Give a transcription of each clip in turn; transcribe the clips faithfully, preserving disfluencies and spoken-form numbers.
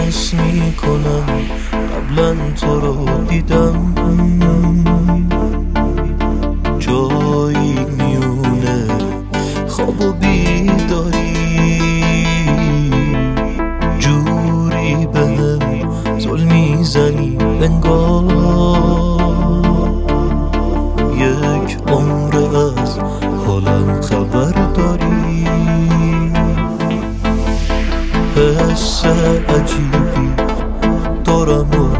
حس میکنم قبلا تو رو دیدم، جایی میونه خواب و بیداری، جوری بهم زل میزنی انگار یک عمر از حالم خبر داری. حس عجیبی دارم و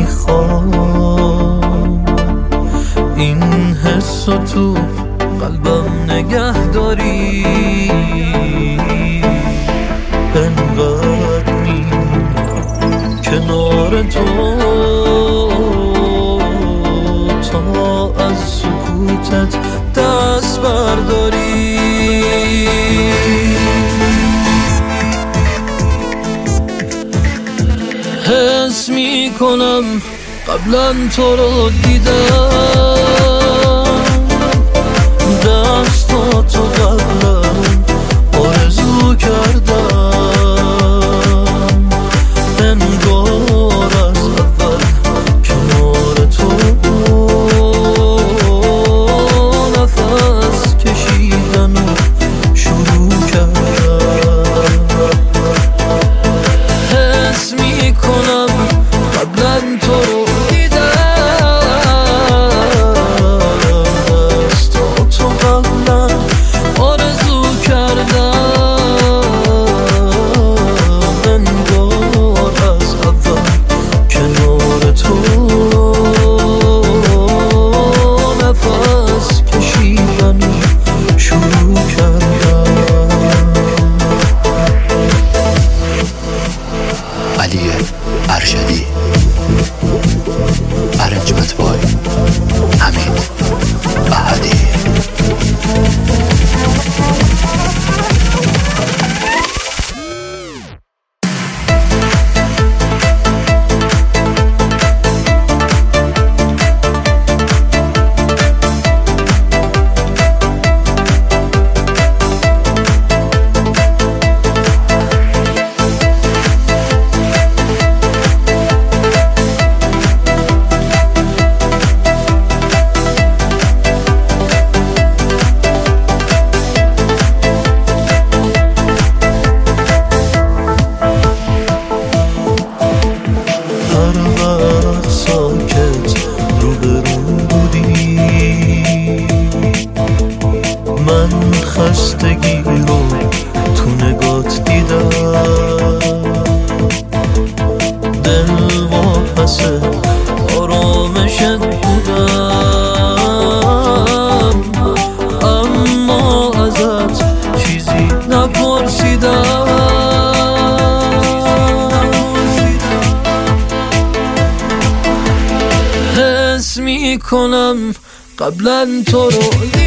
میخوام، این حس رو تو قلبم نگه داری. انقدر میمونم کنار تو تا از سکوتت دست برداری. حس میکنم قبلا تو رو دیدم، دستاتو قبلا آرزو کردم، انگار از اول کنار تو نفس کشیدن و شروع کردم. حس میکنم قبلا تو رو علی ارشدی، ارنجمنت بای حمید احدی. من خستگی رو تو نگات دیدم، دل واپس آرامشت بودم، اما ازت چیزی نپرسیدم. حس میکنم قبلا تو رو